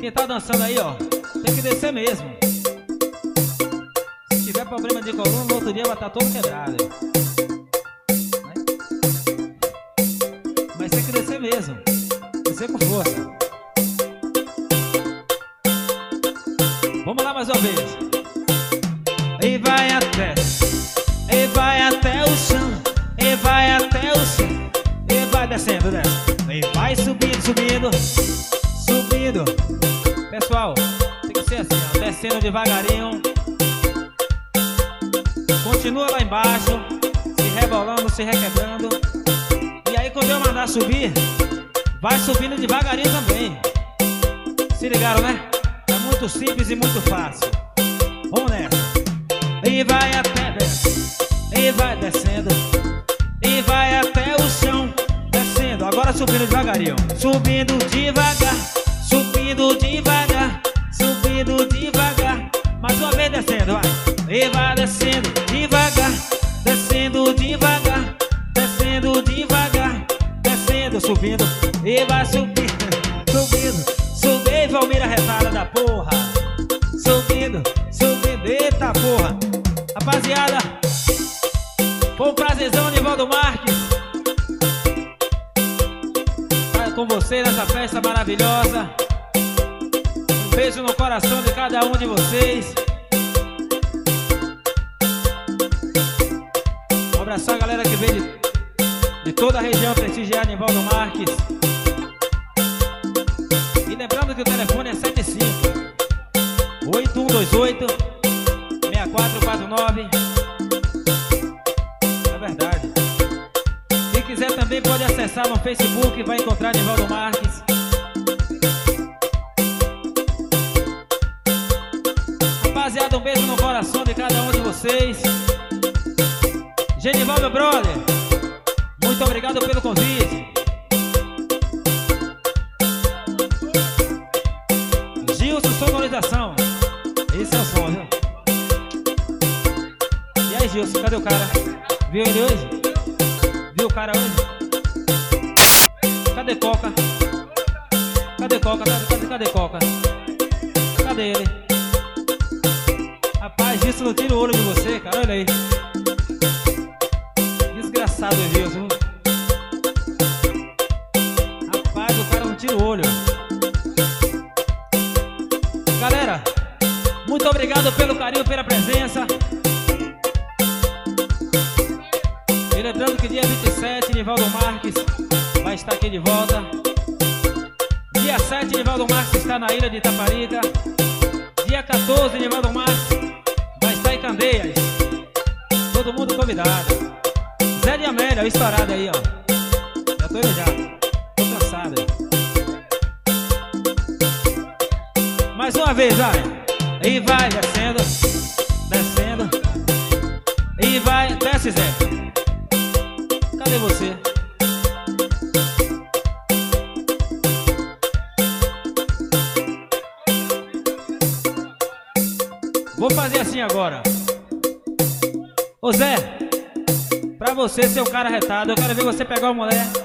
Quem tá dançando aí, ó, tem que descer mesmo. Se tiver problema de coluna, no outro dia vai estar todo quebrado. Mas tem que descer mesmo. Descer com força. Vamos lá mais uma vez. E vai até o chão. E vai até o chão. E vai descendo, desce. E vai subindo, subindo, subindo. Pessoal, tem que ser assim, ó, descendo devagarinho. Continua lá embaixo, se rebolando, se requebrando. E aí quando eu mandar subir, vai subindo devagarinho também. Se ligaram, né? É muito simples e muito fácil. Vamos nessa. E vai até desce. E vai descendo. E vai até o chão. Descendo, agora subindo devagarinho. Subindo devagar. Subindo devagar. Subindo devagar. Mais uma vez descendo, vai. E vai descendo devagar. Descendo devagar. Descendo devagar. Descendo, subindo. E vai subindo. Subindo. Subindo, Valmira retada da porra. Subindo. Subindo, eita porra. Rapaziada, foi um prazerzão, Nivaldo Marques, estar com vocês nessa festa maravilhosa. Um beijo no coração de cada um de vocês. Um abraço a galera que veio de toda a região prestigiar Nivaldo Marques. E lembrando que o telefone é 75-8128-6449. É verdade. Quem quiser também pode acessar no Facebook e vai encontrar Nivaldo Marques. Rapaziada, um beijo no coração de cada um de vocês. Genival, meu brother, muito obrigado pelo convite. Gilson, sonorização. Esse é o som, viu? E aí, Gilson, cadê o cara? Viu ele hoje? Viu o cara hoje? Cadê Coca? Cadê Coca? Cadê Coca? Cadê ele? Rapaz, Gilson não tira o olho de você, cara, olha aí. Desgraçado, Gilson. Rapaz, o cara não tira o olho. Galera, muito obrigado pelo carinho, pela presença. E lembrando que dia 27, Nivaldo Marques vai estar aqui de volta. Dia 7, Nivaldo Marques está na ilha de Itaparica. Dia 14, Nivaldo Marques vai estar em Candeias. Todo mundo convidado. Zé de Amélia, estourado aí, ó. Já tô já. Tô cansado. Mais uma vez, vai. E vai descendo, descendo. E vai, desce, Zé. Cadê você? Vou fazer assim agora. Ô Zé, pra você ser um cara retado, eu quero ver você pegar uma mulher